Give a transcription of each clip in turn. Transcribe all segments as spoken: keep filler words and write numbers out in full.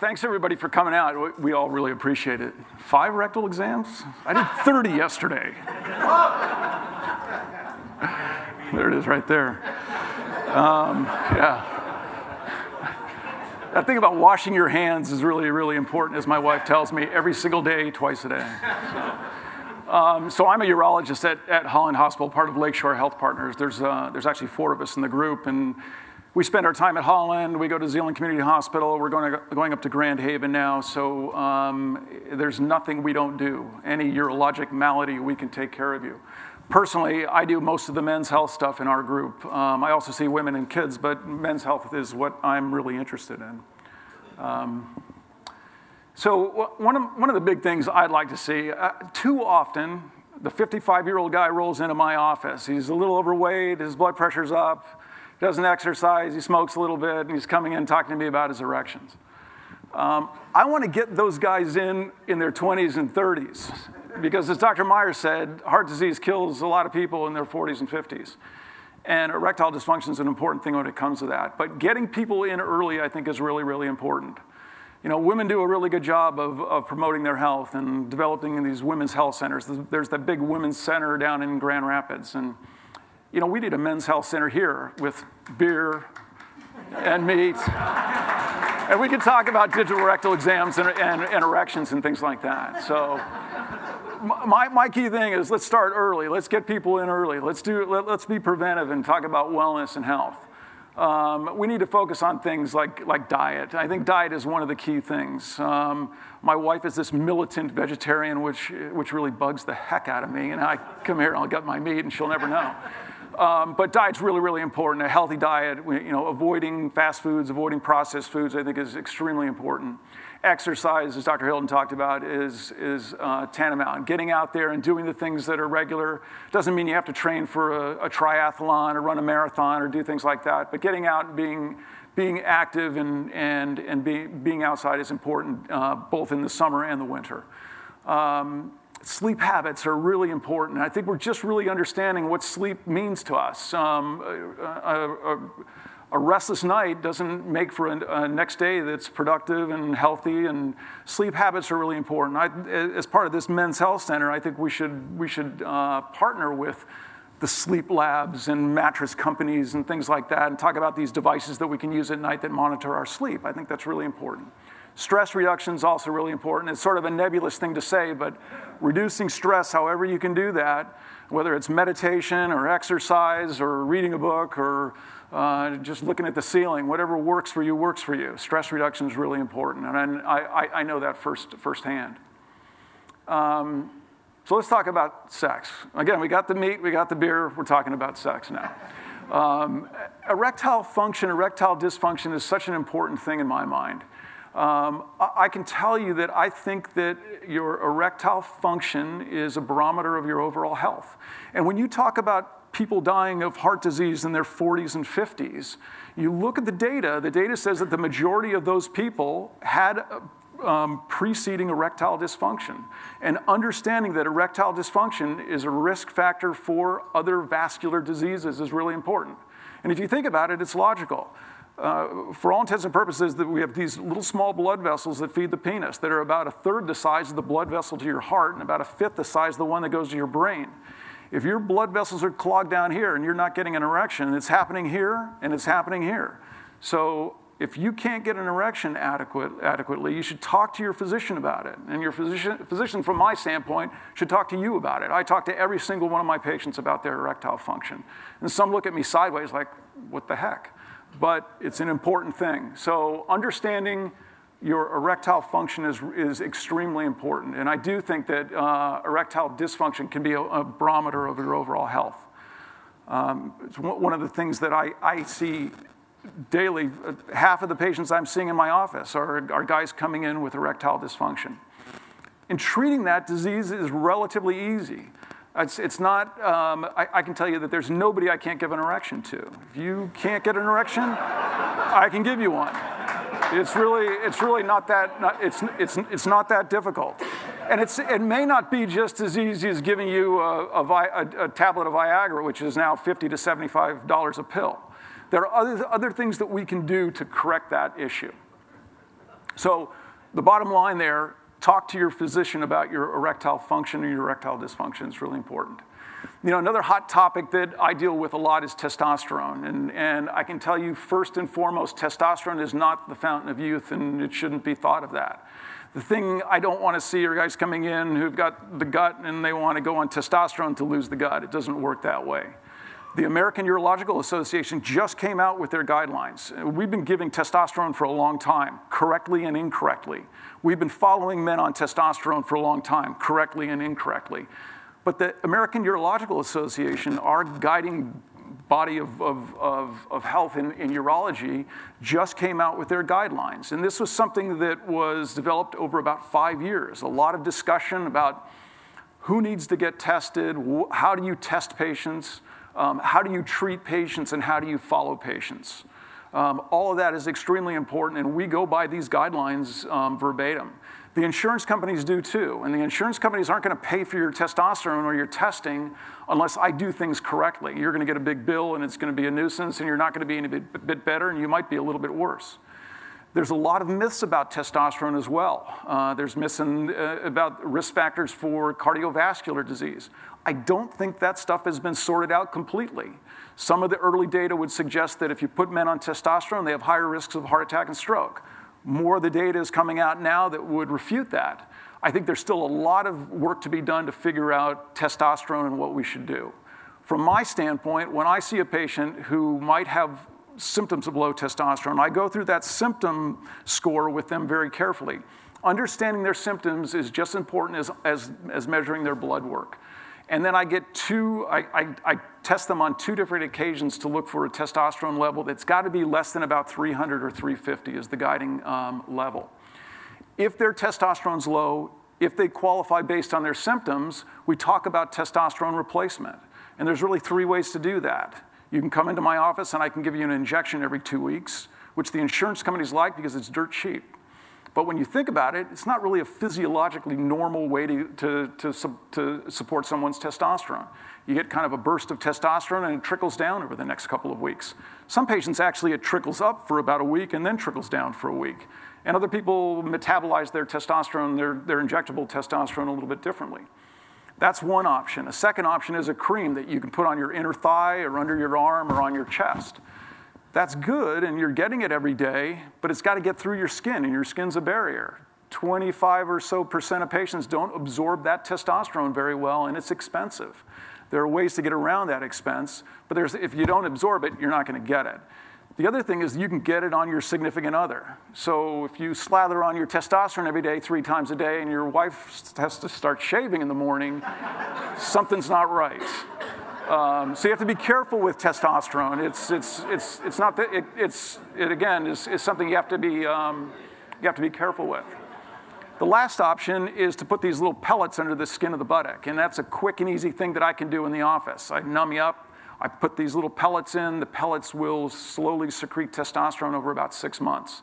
thanks everybody for coming out. We, we all really appreciate it. Five rectal exams? I did thirty yesterday. There it is right there. Um, yeah. That thing about washing your hands is really, really important, as my wife tells me, every single day, twice a day. So, um, so I'm a urologist at, at Holland Hospital, part of Lakeshore Health Partners. There's, uh, there's actually four of us in the group, and we spend our time at Holland. We go to Zeeland Community Hospital. We're going, to, going up to Grand Haven now, so um, there's nothing we don't do. Any urologic malady, we can take care of you. Personally, I do most of the men's health stuff in our group. Um, I also see women and kids, but men's health is what I'm really interested in. Um, so one of, one of the big things I'd like to see, uh, too often, the fifty-five-year-old guy rolls into my office. He's a little overweight, his blood pressure's up, doesn't exercise, he smokes a little bit, and he's coming in talking to me about his erections. Um, I want to get those guys in in their twenties and thirties. Because as Doctor Myers said, heart disease kills a lot of people in their forties and fifties. And erectile dysfunction is an important thing when it comes to that. But getting people in early, I think, is really, really important. You know, women do a really good job of, of promoting their health and developing these women's health centers. There's that big women's center down in Grand Rapids. And, you know, we need a men's health center here with beer and meat. And we can talk about digital rectal exams and, and, and erections and things like that. So my, my key thing is let's start early. Let's get people in early. Let's, do, let, let's be preventive and talk about wellness and health. Um, we need to focus on things like, like diet. I think diet is one of the key things. Um, my wife is this militant vegetarian, which, which really bugs the heck out of me. And I come here and I'll get my meat and she'll never know. Um, but diet's really, really important. A healthy diet, you know, avoiding fast foods, avoiding processed foods, I think is extremely important. Exercise, as Doctor Hilton talked about, is, is uh, tantamount. Getting out there and doing the things that are regular doesn't mean you have to train for a, a triathlon or run a marathon or do things like that. But getting out and being, being active and, and, and be, being outside is important, uh, both in the summer and the winter. Um, Sleep habits are really important. I think we're just really understanding what sleep means to us. Um, a, a, a restless night doesn't make for a, a next day that's productive and healthy, and sleep habits are really important. I, as part of this Men's Health Center, I think we should, we should uh, partner with the sleep labs and mattress companies and things like that and talk about these devices that we can use at night that monitor our sleep. I think that's really important. Stress reduction is also really important. It's sort of a nebulous thing to say, but reducing stress, however you can do that, whether it's meditation or exercise or reading a book or uh, just looking at the ceiling, whatever works for you, works for you. Stress reduction is really important, and I, I, I know that first, firsthand. Um, so let's talk about sex. Again, we got the meat, we got the beer, we're talking about sex now. Um, erectile function, erectile dysfunction is such an important thing in my mind. Um, I can tell you that I think that your erectile function is a barometer of your overall health. And when you talk about people dying of heart disease in their forties and fifties, you look at the data, the data says that the majority of those people had um, preceding erectile dysfunction. And understanding that erectile dysfunction is a risk factor for other vascular diseases is really important. And if you think about it, it's logical. Uh, for all intents and purposes, that we have these little small blood vessels that feed the penis that are about a third the size of the blood vessel to your heart and about a fifth the size of the one that goes to your brain. If your blood vessels are clogged down here and you're not getting an erection, it's happening here and it's happening here. So if you can't get an erection adequate, adequately, you should talk to your physician about it. And your physician, physician, from my standpoint, should talk to you about it. I talk to every single one of my patients about their erectile function. And some look at me sideways like, what the heck? But it's an important thing. So understanding your erectile function is, is extremely important. And I do think that uh, erectile dysfunction can be a, a barometer of your overall health. Um, it's one of the things that I, I see daily. Half of the patients I'm seeing in my office are, are guys coming in with erectile dysfunction. And treating that disease is relatively easy. It's, it's not, um, I, I can tell you that there's nobody I can't give an erection to. If you can't get an erection, I can give you one. It's really, it's really not that, not, it's, it's, it's not that difficult. And it's, it may not be just as easy as giving you a, a, a, a tablet of Viagra, which is now fifty to seventy-five dollars a pill. There are other, other things that we can do to correct that issue. So the bottom line there, talk to your physician about your erectile function or your erectile dysfunction. It's really important. You know, another hot topic that I deal with a lot is testosterone. And, and I can tell you, first and foremost, testosterone is not the fountain of youth, and it shouldn't be thought of that. The thing I don't want to see are guys coming in who've got the gut and they want to go on testosterone to lose the gut. It doesn't work that way. The American Urological Association just came out with their guidelines. We've been giving testosterone for a long time, correctly and incorrectly. We've been following men on testosterone for a long time, correctly and incorrectly. But the American Urological Association, our guiding body of, of, of, of health in, in urology, just came out with their guidelines. And this was something that was developed over about five years. A lot of discussion about who needs to get tested, how do you test patients, um, how do you treat patients, and how do you follow patients. Um, all of that is extremely important, and we go by these guidelines um, verbatim. The insurance companies do too, and the insurance companies aren't going to pay for your testosterone or your testing unless I do things correctly. You're going to get a big bill, and it's going to be a nuisance, and you're not going to be any bit, bit better, and you might be a little bit worse. There's a lot of myths about testosterone as well. Uh, there's myths in, uh, about risk factors for cardiovascular disease. I don't think that stuff has been sorted out completely. Some of the early data would suggest that if you put men on testosterone, they have higher risks of heart attack and stroke. More of the data is coming out now that would refute that. I think there's still a lot of work to be done to figure out testosterone and what we should do. From my standpoint, when I see a patient who might have symptoms of low testosterone, I go through that symptom score with them very carefully. Understanding their symptoms is just as important as, as, as measuring their blood work. And then I get two, I, I, I test them on two different occasions to look for a testosterone level that's got to be less than about three hundred or three fifty is the guiding um, level. If their testosterone's low, if they qualify based on their symptoms, we talk about testosterone replacement. And there's really three ways to do that. You can come into my office and I can give you an injection every two weeks, which the insurance companies like because it's dirt cheap. But when you think about it, it's not really a physiologically normal way to, to, to, to support someone's testosterone. You get kind of a burst of testosterone and it trickles down over the next couple of weeks. Some patients actually, it trickles up for about a week and then trickles down for a week. And other people metabolize their testosterone, their, their injectable testosterone a little bit differently. That's one option. A second option is a cream that you can put on your inner thigh or under your arm or on your chest. That's good, and you're getting it every day, but it's got to get through your skin, and your skin's a barrier. twenty-five or so percent of patients don't absorb that testosterone very well, and it's expensive. There are ways to get around that expense, but there's, if you don't absorb it, you're not going to get it. The other thing is you can get it on your significant other. So if you slather on your testosterone every day, three times a day, and your wife has to start shaving in the morning, something's not right. Um, so you have to be careful with testosterone. It's it's it's it's not that it, it's it again is, is something you have to be um, you have to be careful with. The last option is to put these little pellets under the skin of the buttock, and that's a quick and easy thing that I can do in the office. I numb you up. I put these little pellets in. The pellets will slowly secrete testosterone over about six months.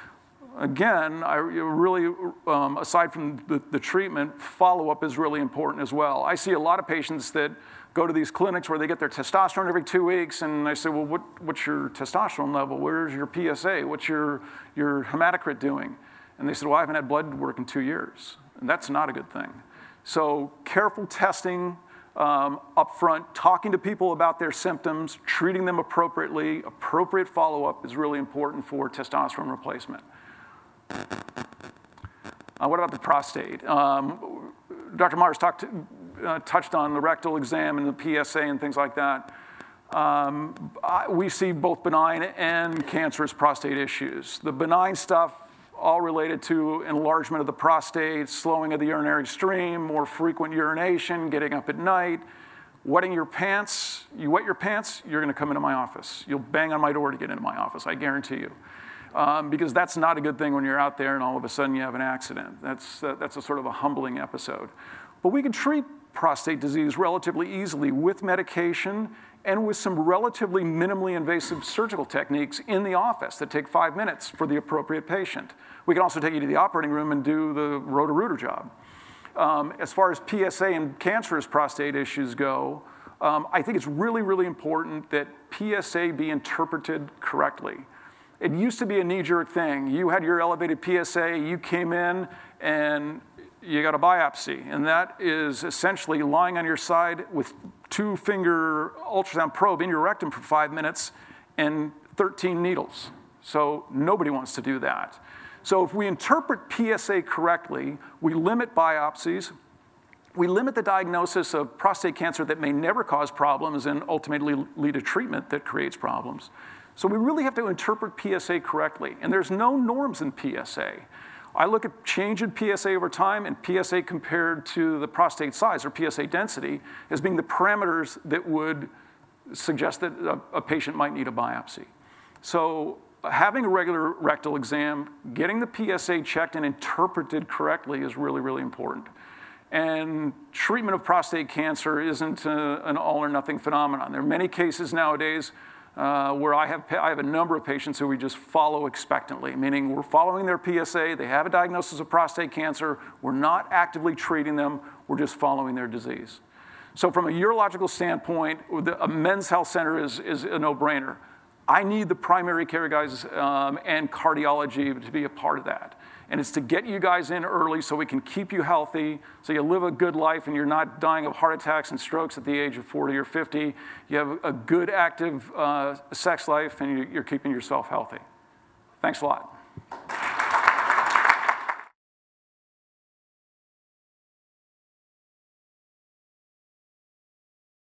Again, I really, um, aside from the, the treatment, follow-up is really important as well. I see a lot of patients that go to these clinics where they get their testosterone every two weeks, and I say, well, what, what's your testosterone level? Where's your P S A? What's your, your hematocrit doing? And they said, well, I haven't had blood work in two years. And that's not a good thing. So careful testing um, up front, talking to people about their symptoms, treating them appropriately, appropriate follow-up is really important for testosterone replacement. Uh, what about the prostate? Um, Doctor Mars talked, uh, touched on the rectal exam and the P S A and things like that. Um, I, we see both benign and cancerous prostate issues. The benign stuff, all related to enlargement of the prostate, slowing of the urinary stream, more frequent urination, getting up at night, wetting your pants. You wet your pants, you're going to come into my office. You'll bang on my door to get into my office, I guarantee you. Um, because that's not a good thing when you're out there and all of a sudden you have an accident. That's, uh, that's a sort of a humbling episode. But we can treat prostate disease relatively easily with medication and with some relatively minimally invasive surgical techniques in the office that take five minutes for the appropriate patient. We can also take you to the operating room and do the Roto-Rooter job. Um, as far as P S A and cancerous prostate issues go, um, I think it's really, really important that P S A be interpreted correctly. It used to be a knee-jerk thing. You had your elevated P S A, you came in, and you got a biopsy. And that is essentially lying on your side with two-finger ultrasound probe in your rectum for five minutes and thirteen needles. So nobody wants to do that. So if we interpret P S A correctly, we limit biopsies, we limit the diagnosis of prostate cancer that may never cause problems and ultimately lead to treatment that creates problems. So we really have to interpret P S A correctly. And there's no norms in P S A. I look at change in P S A over time and P S A compared to the prostate size or P S A density as being the parameters that would suggest that a, a patient might need a biopsy. So having a regular rectal exam, getting the P S A checked and interpreted correctly is really, really important. And treatment of prostate cancer isn't a, an all or nothing phenomenon. There are many cases nowadays uh, where I have, I have a number of patients who we just follow expectantly, meaning we're following their P S A, they have a diagnosis of prostate cancer, we're not actively treating them, we're just following their disease. So from a urological standpoint, the, a men's health center is, is a no-brainer. I need the primary care guys um, and cardiology to be a part of that. And it's to get you guys in early so we can keep you healthy, so you live a good life and you're not dying of heart attacks and strokes at the age of forty or fifty. You have a good, active uh, sex life and you're keeping yourself healthy. Thanks a lot.